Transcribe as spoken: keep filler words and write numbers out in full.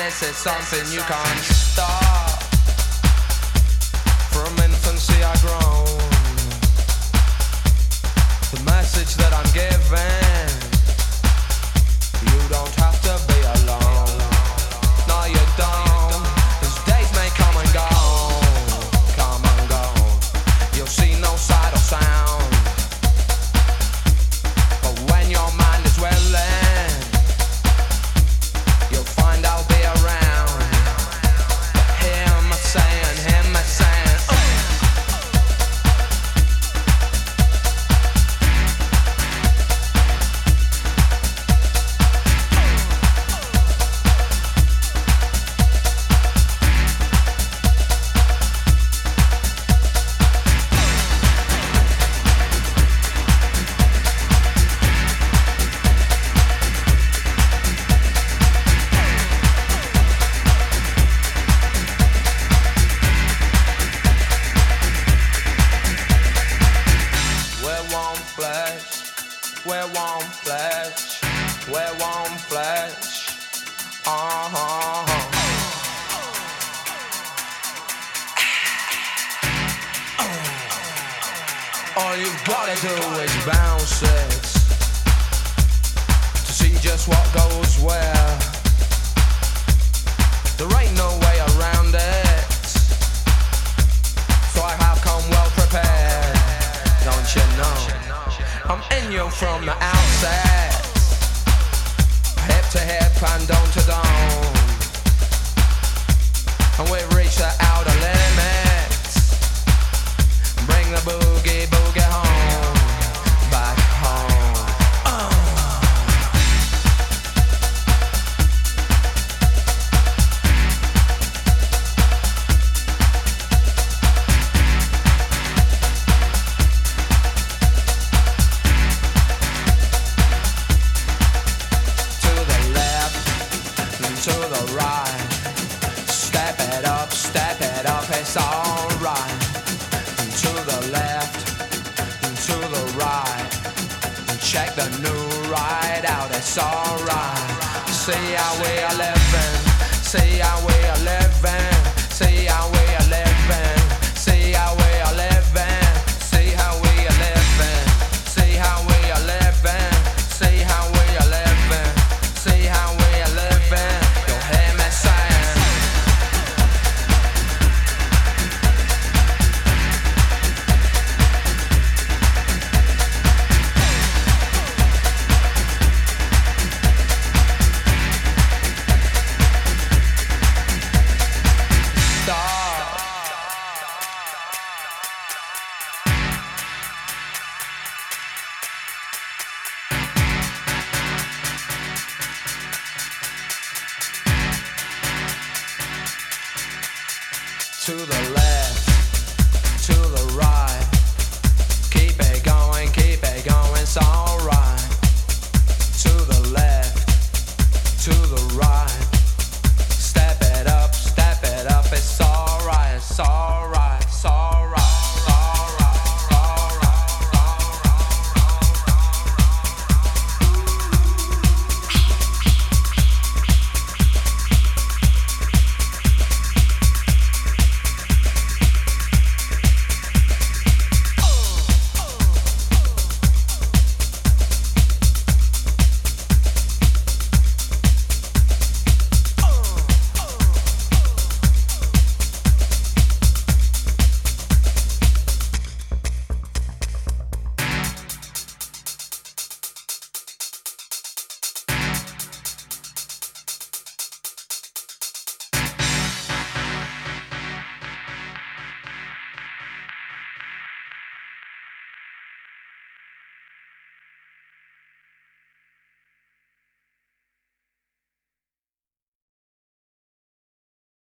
this is something you can't stop. From infancy I grown. The message that I'm giving, you don't have to be alone. No, you don't. These days may come and go, come and go. You'll see no sight or sound, but when your mind is willing, you'll find I'll be around. Hear me saying, hear me saying, uh. We're one flesh, we're one flesh, uh-huh. All you've gotta do is bounce it to see just what goes where. There ain't no way around it, so I have come well prepared, don't you know? I'm in you from the outset, hip to hip and dome to dome, and we've reached the outer limits. Bring the boogie boogie home, back home. Uh. To the right, step it up, step it up, it's alright. To the left, to the right, check the new ride out, it's alright. See how we are living, see how we are living.